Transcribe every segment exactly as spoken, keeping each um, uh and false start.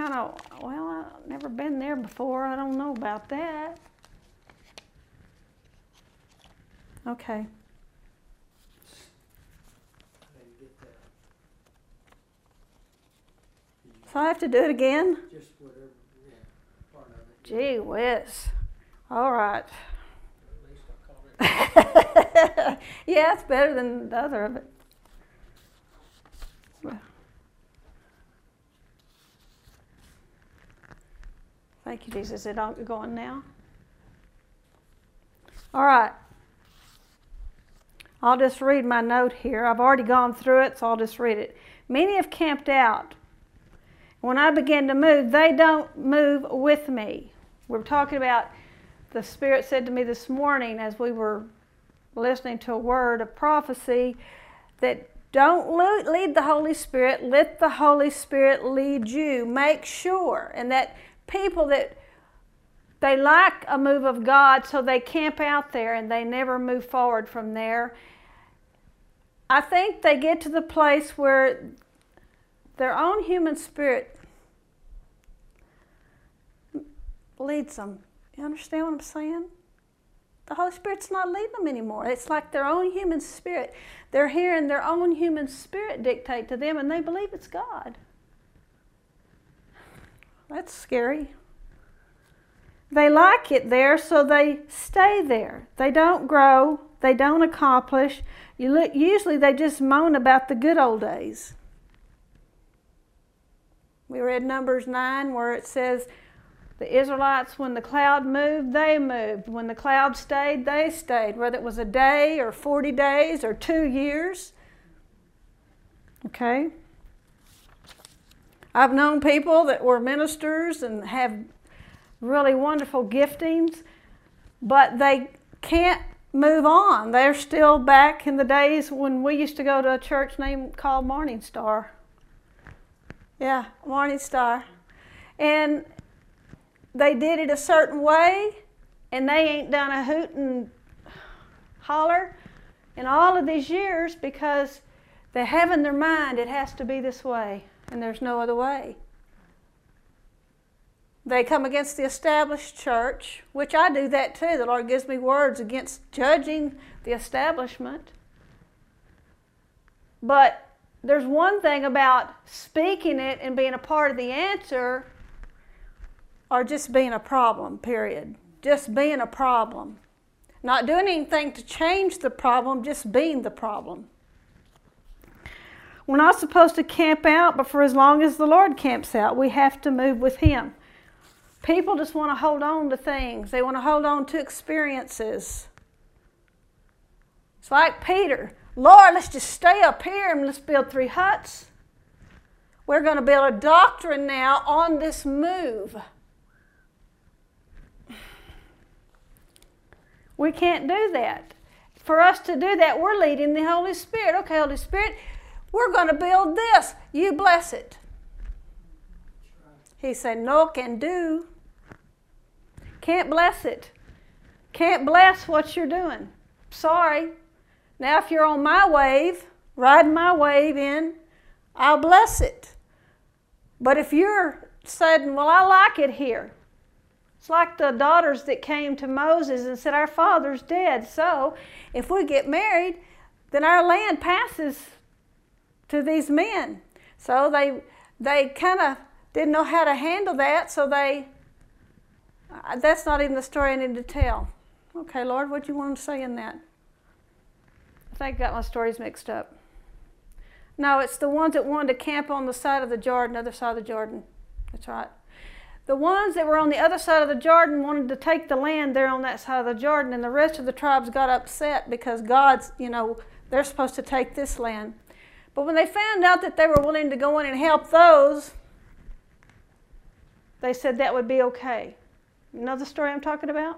kind of, well, I've never been there before. I don't know about that. Okay. So I have to do it again? Just whatever, yeah, part of it. Gee whiz. All right. At least I caught it. Yeah, it's better than the other of it. Thank you, Jesus. Is it all going now? All right. I'll just read my note here. I've already gone through it, so I'll just read it. Many have camped out. When I begin to move, they don't move with me. We're talking about, the Spirit said to me this morning as we were listening to a word of prophecy, that don't lead the Holy Spirit, let the Holy Spirit lead you. Make sure. And that people that they like a move of God, so they camp out there and they never move forward from there. I think they get to the place where their own human spirit leads them. You understand what I'm saying? The Holy Spirit's not leading them anymore. It's like their own human spirit. They're hearing their own human spirit dictate to them, and they believe it's God. That's scary. They like it there, so they stay there. They don't grow. They don't accomplish. You look, usually they just moan about the good old days. We read Numbers nine where it says the Israelites, when the cloud moved, they moved. When the cloud stayed, they stayed. Whether it was a day or forty days or two years. Okay? I've known people that were ministers and have really wonderful giftings, but they can't move on. They're still back in the days when we used to go to a church named called Morning Star. Yeah, Morning Star. And they did it a certain way, and they ain't done a hoot and holler in all of these years because they have in their mind it has to be this way, and there's no other way. They come against the established church, which I do that too. The Lord gives me words against judging the establishment. But there's one thing about speaking it and being a part of the answer, or just being a problem, period. Just being a problem. Not doing anything to change the problem, just being the problem. We're not supposed to camp out, but for as long as the Lord camps out, we have to move with Him. People just want to hold on to things. They want to hold on to experiences. It's like Peter. Lord, let's just stay up here and let's build three huts. We're going to build a doctrine now on this move. We can't do that. For us to do that, we're leading the Holy Spirit. Okay, Holy Spirit, we're going to build this. You bless it. He said, no can do. Can't bless it. Can't bless what you're doing. Sorry. Now if you're on my wave, riding my wave in, I'll bless it. But if you're saying, well, I like it here. It's like the daughters that came to Moses and said, our father's dead. So if we get married, then our land passes to these men. So they, they kind of didn't know how to handle that, so they, uh, that's not even the story I need to tell. Okay, Lord, what do you want to say in that? I think I got my stories mixed up. No, it's the ones that wanted to camp on the side of the Jordan, other side of the Jordan. That's right. The ones that were on the other side of the Jordan wanted to take the land there on that side of the Jordan, and the rest of the tribes got upset because God's, you know, they're supposed to take this land. But when they found out that they were willing to go in and help those, they said that would be okay. You know the story I'm talking about?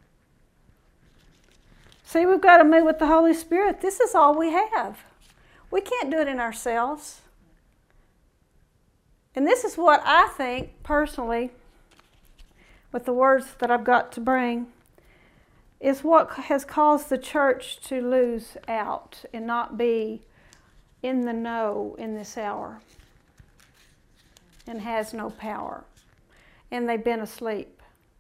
See, we've got to move with the Holy Spirit. This is all we have. We can't do it in ourselves. And this is what I think, personally, with the words that I've got to bring, is what has caused the church to lose out and not be in the know in this hour. and has no power. And they've been asleep.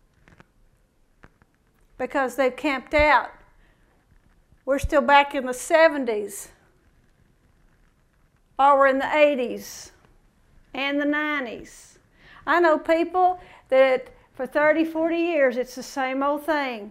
Because they've camped out. We're still back in the seventies. Or we're in the eighties and the nineties. I know people that for thirty, forty years it's the same old thing.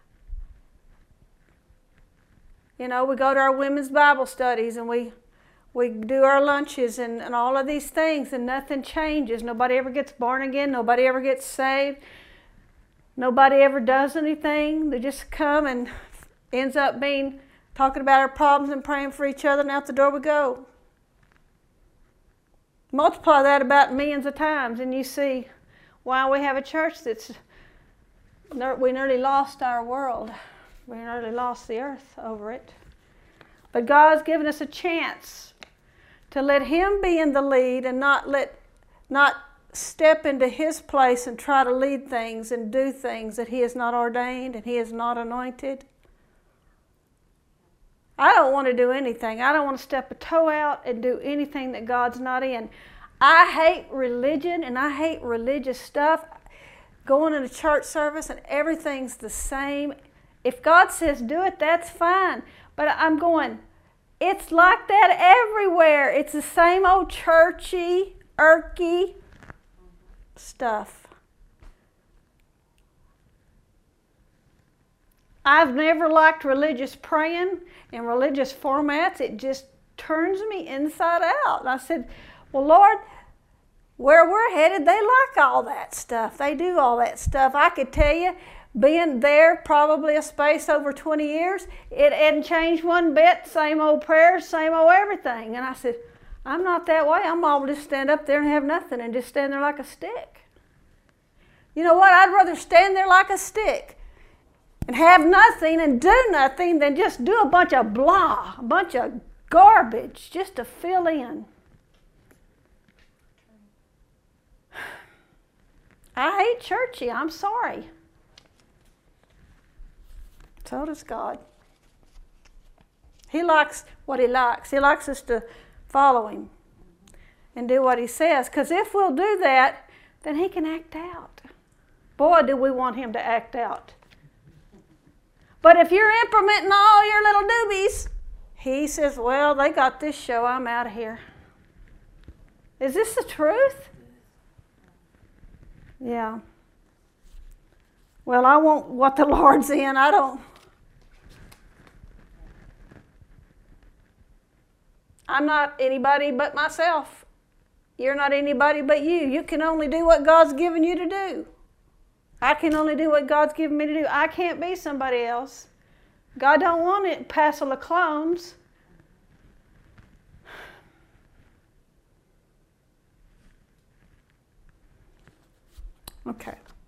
You know, we go to our women's Bible studies and we we do our lunches and, and all of these things and nothing changes. Nobody ever gets born again. Nobody ever gets saved. Nobody ever does anything. They just come and ends up being talking about our problems and praying for each other, and out the door we go. Multiply that about millions of times and you see why we have a church that's, we nearly lost our world. We nearly lost the earth over it. But God's given us a chance to let Him be in the lead and not let, not step into His place and try to lead things and do things that He has not ordained and He has not anointed. I don't want to do anything. I don't want to step a toe out and do anything that God's not in. I hate religion and I hate religious stuff. Going in a church service and everything's the same. If God says do it, that's fine. But I'm going, it's like that everywhere. It's the same old churchy, irky stuff. I've never liked religious praying in religious formats. It just turns me inside out. And I said, well, Lord, where we're headed, they like all that stuff. They do all that stuff. I could tell you, being there probably a space over twenty years, it hadn't changed one bit. Same old prayers, same old everything. And I said, I'm not that way. I'm all just stand up there and have nothing and just stand there like a stick. You know what? I'd rather stand there like a stick and have nothing and do nothing than just do a bunch of blah, a bunch of garbage just to fill in. I hate churchy. I'm sorry. So does God. He likes what He likes. He likes us to follow Him and do what He says. Because if we'll do that, then He can act out. Boy, do we want Him to act out. But if you're implementing all your little doobies, He says, well, they got this show. I'm out of here. Is this the truth? Yeah. Well, I want what the Lord's in. I don't. I'm not anybody but myself. You're not anybody but you. You can only do what God's given you to do. I can only do what God's given me to do. I can't be somebody else. God don't want it passel of clones. Okay.